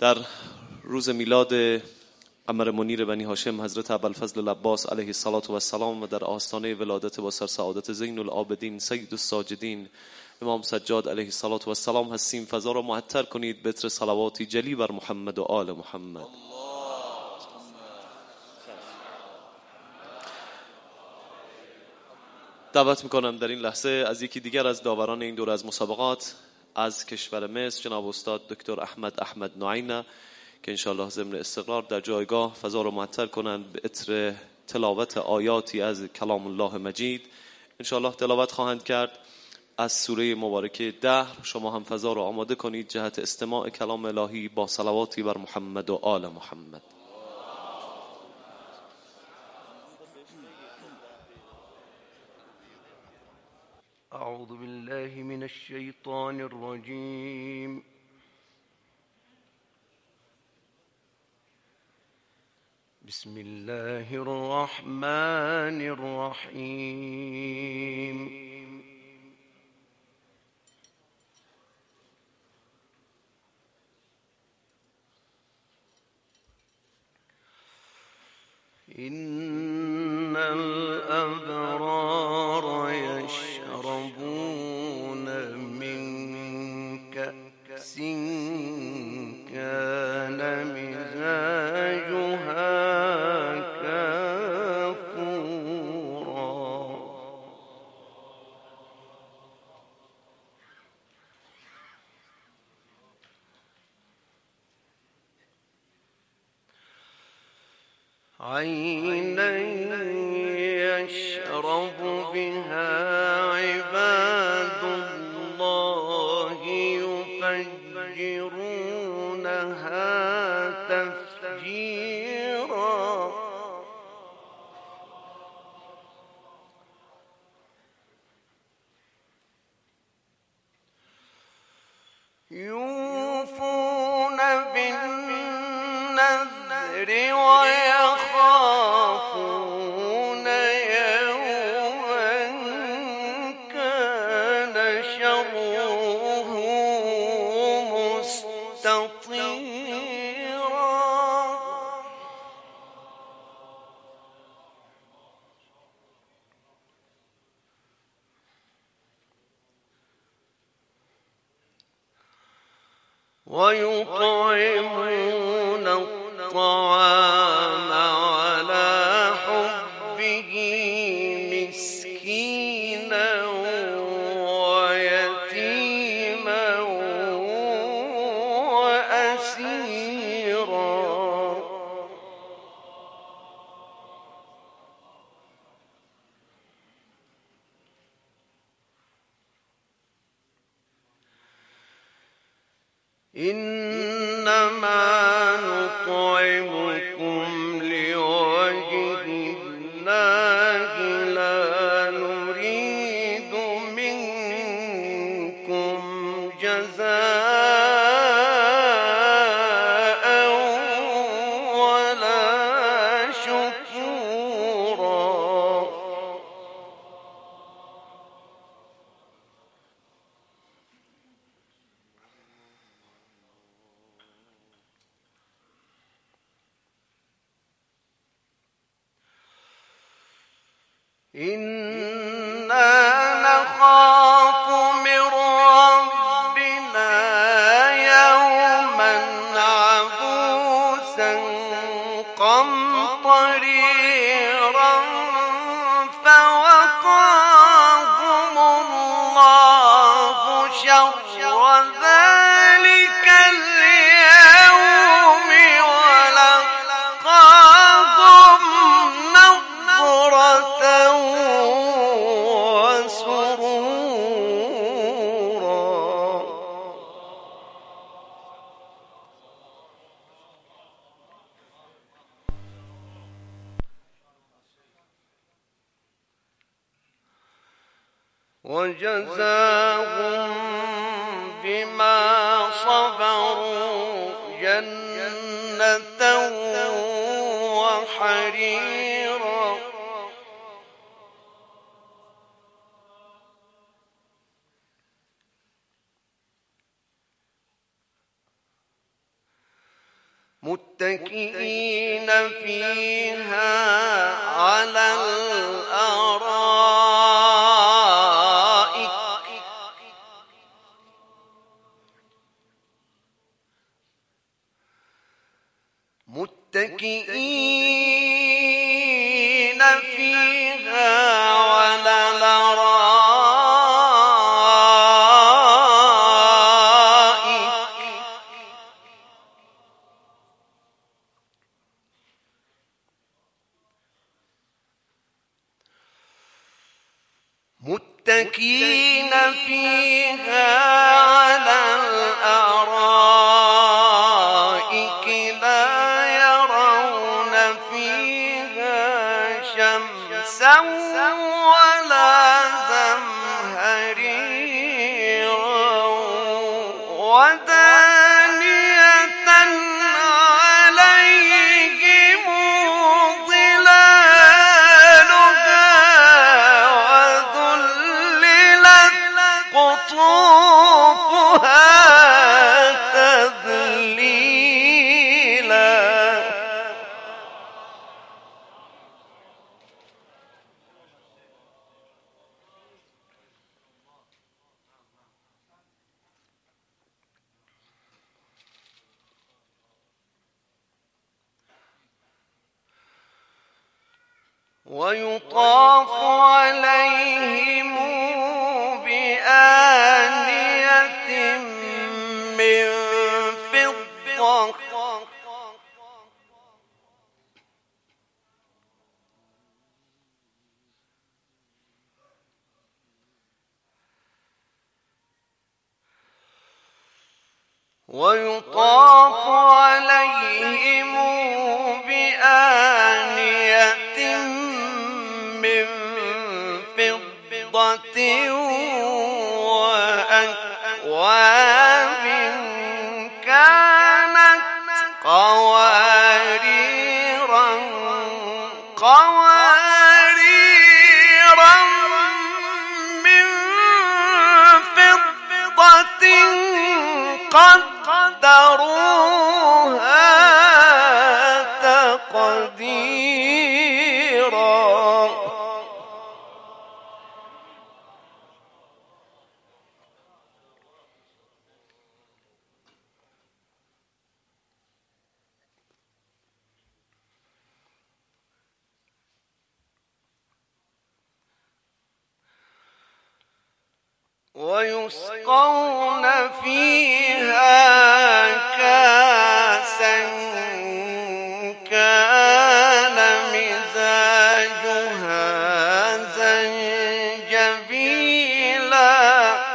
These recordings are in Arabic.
در روز میلاد قمر منیر بنی هاشم حضرت ابوالفضل العباس علیه السلام و در آستانه ولادت با سرسعادت زین العابدین سید الساجدین امام سجاد علیه السلام هستیم. فضا را معطر کنید به عطر صلواتی جلی بر محمد و آل محمد. دعوت میکنم در این لحظه از یکی دیگر از داوران این دور از مسابقات از کشور مصر، جناب استاد دکتر احمد نعینه، که انشاءالله ضمن استقرار در جایگاه فضا را معطر کنند به عطر تلاوت آیاتی از کلام الله مجید. انشاءالله تلاوت خواهند کرد از سوره مبارکه دهر. شما هم فضا را آماده کنید جهت استماع کلام الهی با صلواتی بر محمد و آل محمد. أعوذ بالله من الشيطان الرجيم. بسم الله الرحمن الرحيم. إن الأبرار يشربون من كأس كان مزاجها كافورا عينا يشرب بها عباد الله يفجرونها تفجيرا يوفون بالنذر ويخافون يوما كان شره مستطيرا ويطعمون الطعام على حبه مسكينا ويتيما وأسيرا إنما نطعمكم لوجه الله لا نريد منكم جزاء ولا شكورا إنا نخاف من ربنا يوما عبوسا قمطريرا فوقاهم الله شر ذلك اليوم ولقاهم نضرة وسرورا وجزاهم بما صبروا جنة وحريرا متكئين فيها على الأرائك متكئين فيها على الأرائك متكئين فيها على الأرائك لا يرون فيها شمسا ولا زمهريرا ودانية عليهم ظلالها وذللت قطوفها تذليلا ويطاف عليهم بآنية من فضة ويطاف عليهم بآنية من فضة وأكواب كانت قواريرا من فضة قدروها تقديرا ويسقون فيها كاسا كان مزاجها زنجبيلا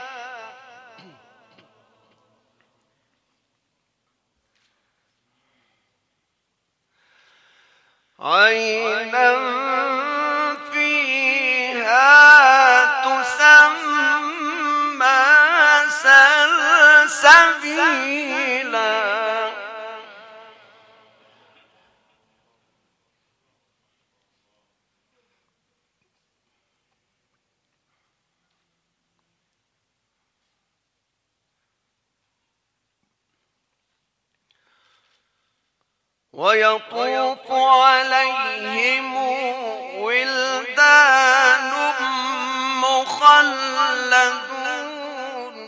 عينا فيها تسمى سلسبيلا ويطوف عليهم ولدان مخلدون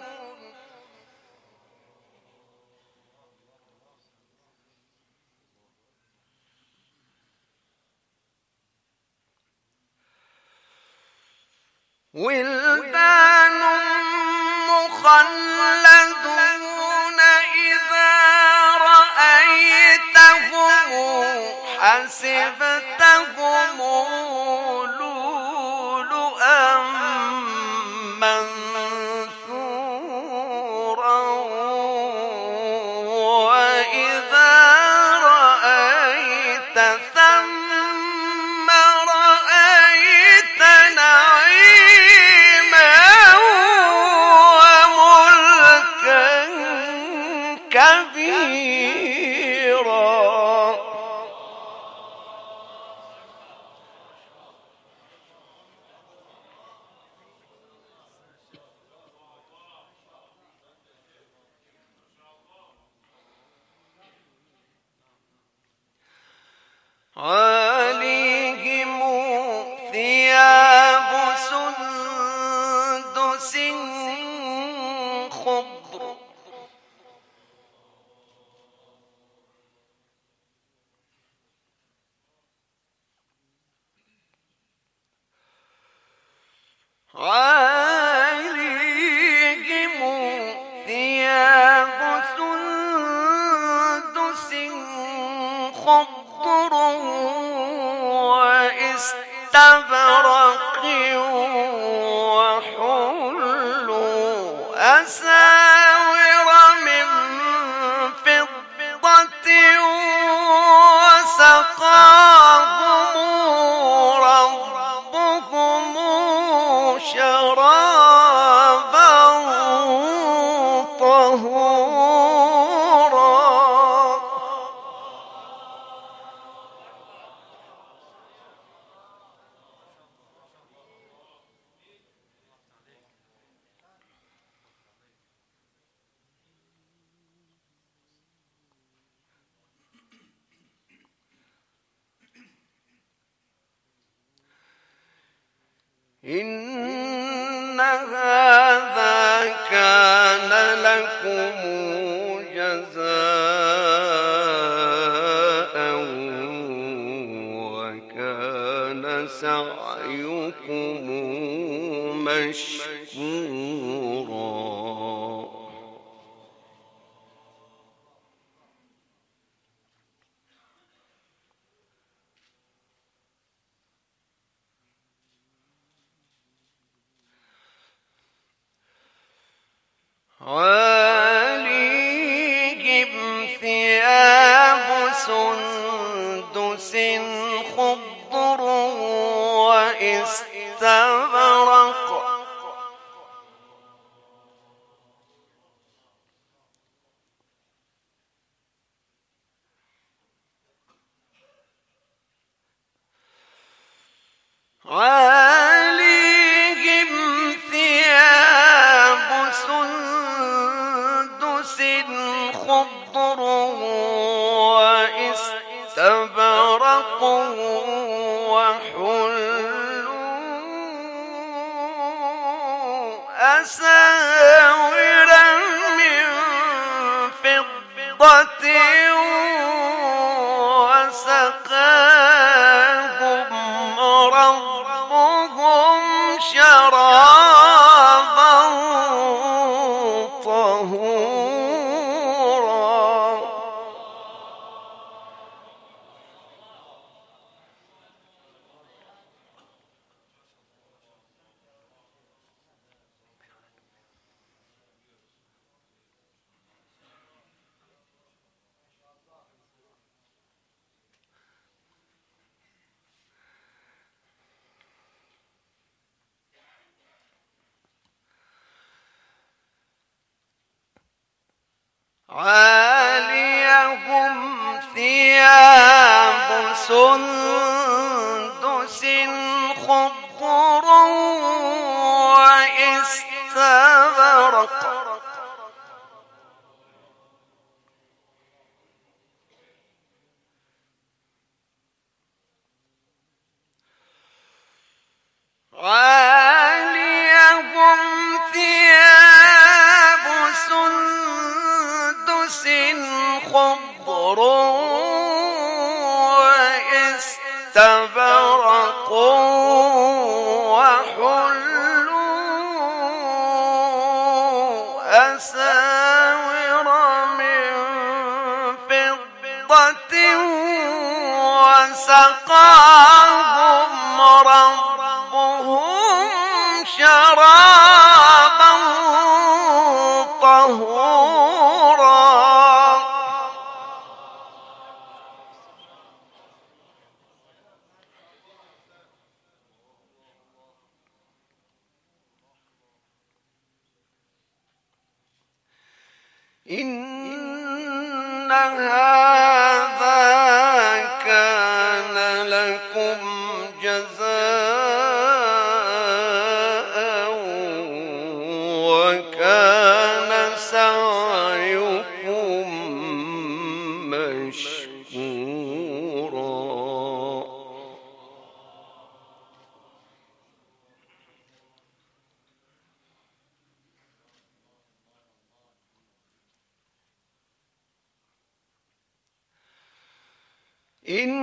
ولدان مخلدون إذا رأيتهم حسبتهم لؤلؤا منثورا وإذا رأيت ثم رأيت نعيما وملكا كبيرا عَلَيْهِمْ ثِيَابُ سُندُسٍ خُضْرٌ وَإِسْتَبْرَقٍ وَحُلُّوا أَسَاوِرَ مِن فِضَّةٍ وَسَقَاهُمْ رَبُّهُمْ شَرَابًا طَهُورًا. إِنَّ هَذَا كَانَ لَكُمْ جَزَاءً وَكَانَ سَعْيُكُمْ مَشْكُورًا. عَلَيْهِمْ ثِيَابُ سُندُسٍ خُضْرٌ وَإِسْتَبْرَقٍ عَلَيْهِمْ ثِيَابُ سُندُسٍ خُضْرٌ وَإِسْتَبْرَقٌ وَحُلُّوا أَسَاوِرَ مِن فِضَّةٍ وَسَقَاهُمْ رَبُّهُمْ شَرَابًا طَهُورًا. عَالِيَهُمْ ثِيَابُ سُندُسٍ خُضْرٌ وَإِسْتَبْرَقٍ عَالِيَهُمْ ثِيَابُ سُندُسٍ خُضْرٌ وَإِسْتَبْرَقٌ وَحُلُّوا أَسَاوِرَ مِن فِضَّةٍ وَسَقَاهُمْ رَبُّهُمْ شَرَابًا طَهُورًا. إِنَّ هَذَا كَانَ لَكُمْ جَزَاءً وَكَانَ سَعْيُكُمْ مَشْكُورًا.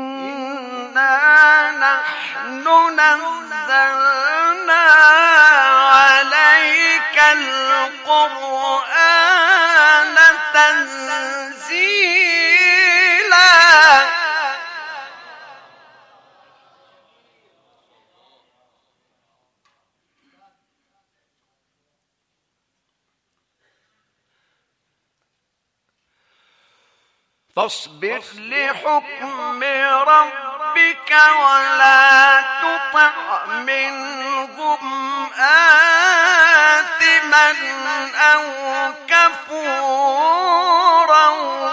إِنَّا نَحْنُ نَزَّلْنَا فاصبر لحكم ربك ولا تطع منهم آثما أو كفورا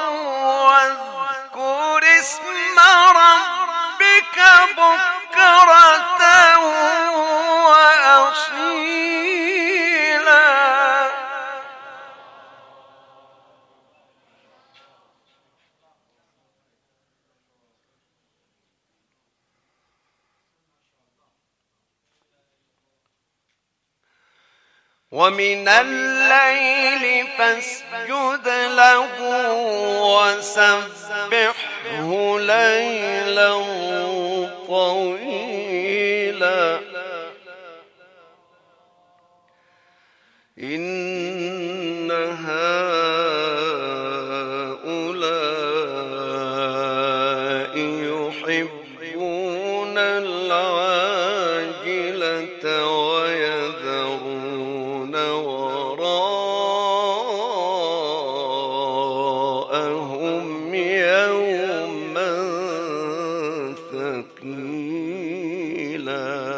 واذكر اسم ربك بكرة وأصيلا. ومن الليل فاسجد له وسبحه ليلا طويلا إن هؤلاء يحبون العاجلة ويذرون وراءهم يوما ثقيلا.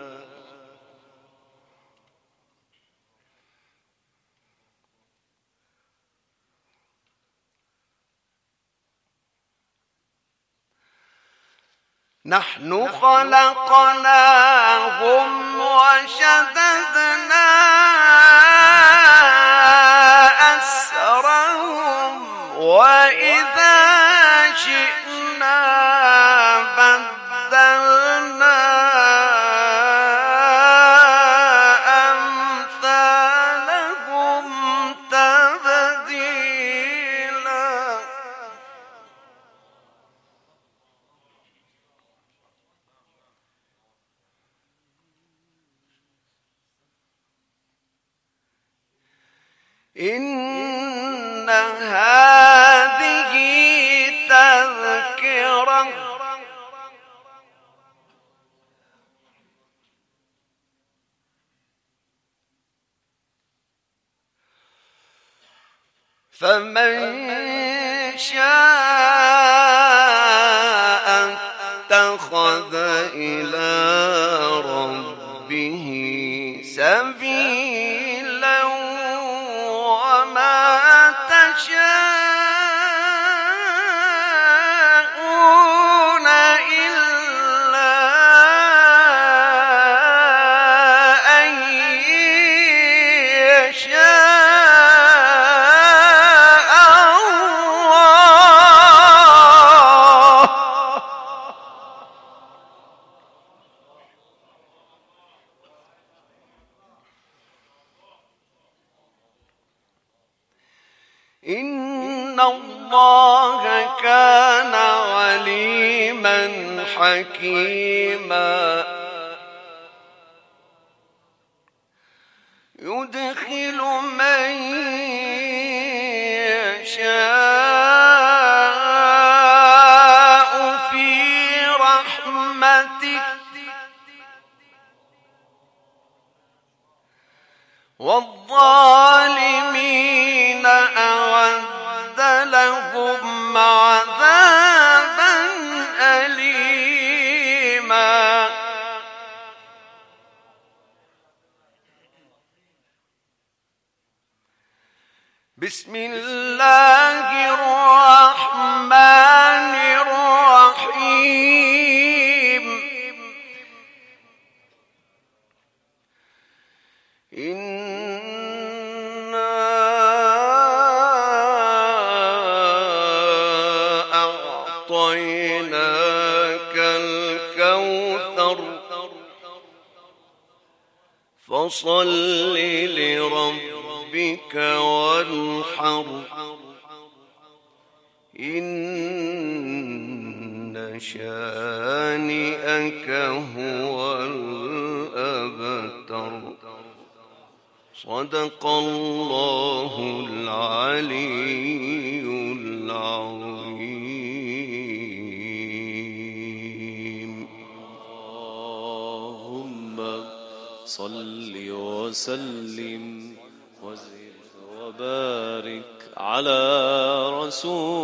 نحن خلقناهم وشددنا أسرهم وإذا شئنا بدلنا أمثالهم تبديلا. إن هذه تذكرة فمن شاء اتخذ إلى ربه سبيلا وما تشاءون إلا أن يشاء الله. إن الله كان عليما حكيما يدخل من يشاء في رحمته والظالمين أعد لهم عذابا أليما. بسم الله الرحمن الرحيم. إنا أعطيناك الكوثر فصل لربك وانحر إن شانئك هو الأبتر. صدق الله العلي العظيم. اللهم صل وسلم وزد وبارك على رسول